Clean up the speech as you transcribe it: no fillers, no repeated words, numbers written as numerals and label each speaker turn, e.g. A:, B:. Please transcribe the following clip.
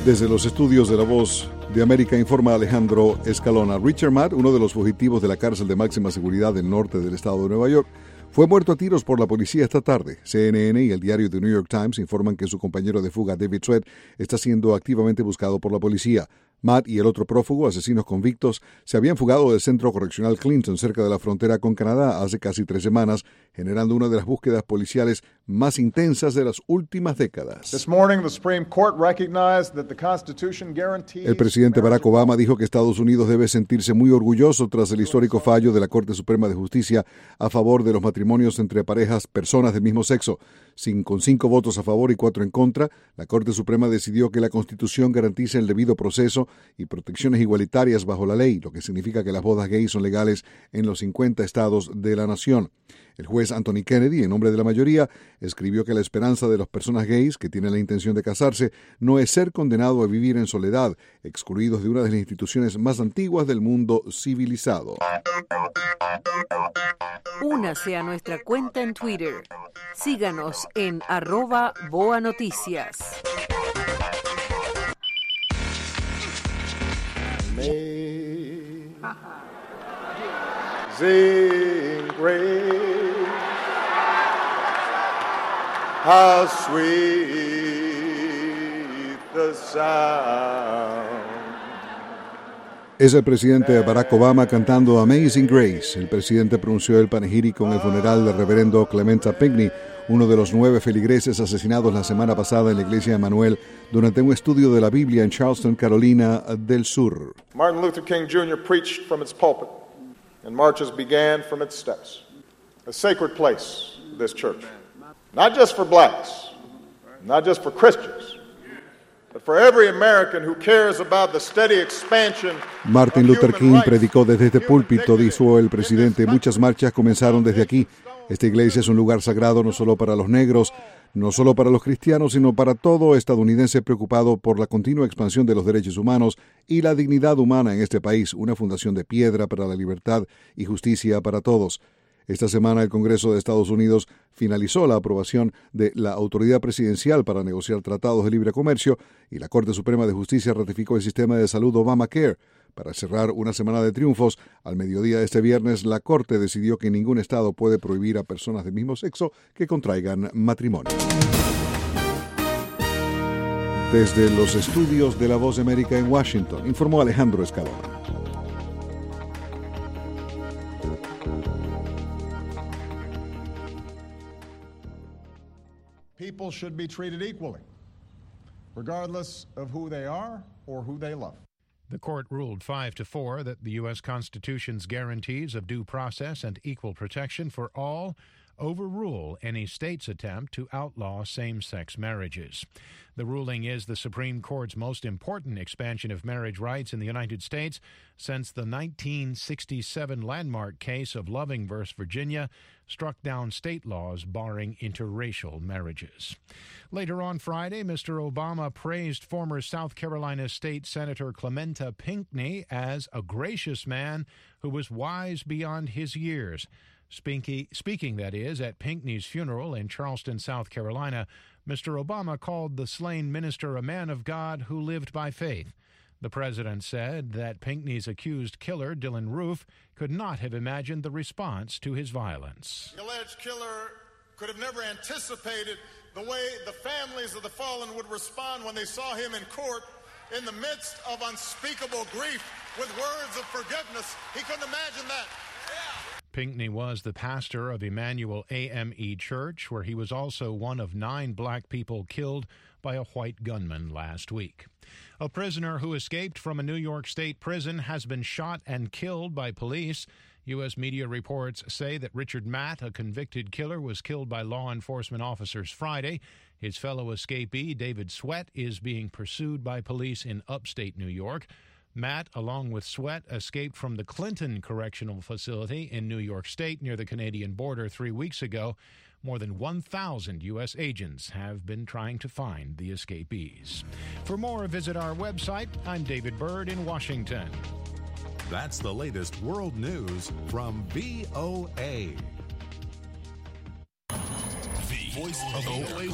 A: Desde los estudios de La Voz de América informa Alejandro Escalona. Richard Matt, uno de los fugitivos de la cárcel de máxima seguridad del norte del estado de Nueva York, fue muerto a tiros por la policía esta tarde. CNN y el diario The New York Times informan que su compañero de fuga, David Sweat, está siendo activamente buscado por la policía. Matt y el otro prófugo, asesinos convictos, se habían fugado del centro correccional Clinton, cerca de la frontera con Canadá, hace casi 3 semanas, generando una de las búsquedas policiales más intensas de las últimas décadas. El presidente Barack Obama dijo que Estados Unidos debe sentirse muy orgulloso tras el histórico fallo de la Corte Suprema de Justicia a favor de los matrimonios entre personas del mismo sexo. Con 5 votos a favor y 4 en contra, la Corte Suprema decidió que la Constitución garantiza el debido proceso y protecciones igualitarias bajo la ley, lo que significa que las bodas gays son legales en los 50 estados de la nación. El juez Anthony Kennedy, en nombre de la mayoría, escribió que la esperanza de las personas gays que tienen la intención de casarse no es ser condenado a vivir en soledad, excluidos de una de las instituciones más antiguas del mundo civilizado.
B: Únase a nuestra cuenta en Twitter. Síganos en @BoaNoticias.
C: Amazing grace, how sweet the sound.
A: Es el presidente Barack Obama cantando Amazing Grace. El presidente pronunció el panegírico en el funeral del reverendo Clementa Pinckney, uno de los 9 feligreses asesinados la semana pasada en la iglesia de Emanuel durante un estudio de la Biblia en Charleston, Carolina del Sur.
C: Martin Luther King Jr. preached from its pulpit, and marches began from its steps. A sacred place, this church. Not just for blacks, not just for Christians, but for every American who cares about the steady expansion.
A: Martin Luther King predicó desde este púlpito, dijo el presidente. Muchas marchas comenzaron desde aquí. Esta iglesia es un lugar sagrado no solo para los negros, no solo para los cristianos, sino para todo estadounidense preocupado por la continua expansión de los derechos humanos y la dignidad humana en este país, una fundación de piedra para la libertad y justicia para todos. Esta semana el Congreso de Estados Unidos finalizó la aprobación de la autoridad presidencial para negociar tratados de libre comercio y la Corte Suprema de Justicia ratificó el sistema de salud Obamacare. Para cerrar una semana de triunfos, al mediodía de este viernes, la Corte decidió que ningún estado puede prohibir a personas del mismo sexo que contraigan matrimonio. Desde los estudios de La Voz de América en Washington, informó Alejandro Escalona.
D: People should be treated equally, regardless of who they are or who they love.
E: The court ruled 5-4 that the U.S. Constitution's guarantees of due process and equal protection for all overrule any state's attempt to outlaw same-sex marriages. The ruling is the Supreme Court's most important expansion of marriage rights in the United States since the 1967 landmark case of Loving v. Virginia struck down state laws barring interracial marriages. Later on Friday, Mr. Obama praised former South Carolina State Senator Clementa Pinckney as a gracious man who was wise beyond his years. Speaking, that is, at Pinckney's funeral in Charleston, South Carolina, Mr. Obama called the slain minister a man of God who lived by faith. The president said that Pinckney's accused killer, Dylan Roof, could not have imagined the response to his violence.
D: The alleged killer could have never anticipated the way the families of the fallen would respond when they saw him in court in the midst of unspeakable grief with words of forgiveness. He couldn't imagine that.
E: Pinckney was the pastor of Emmanuel AME Church, where he was also one of 9 black people killed by a white gunman last week. A prisoner who escaped from a New York State prison has been shot and killed by police. U.S. media reports say that Richard Matt, a convicted killer, was killed by law enforcement officers Friday. His fellow escapee, David Sweat, is being pursued by police in upstate New York. Matt, along with Sweat, escaped from the Clinton Correctional Facility in New York State near the Canadian border 3 weeks ago. More than 1,000 U.S. agents have been trying to find the escapees. For more, visit our website. I'm David Byrd in Washington.
F: That's the latest world news from VOA.
G: The voice of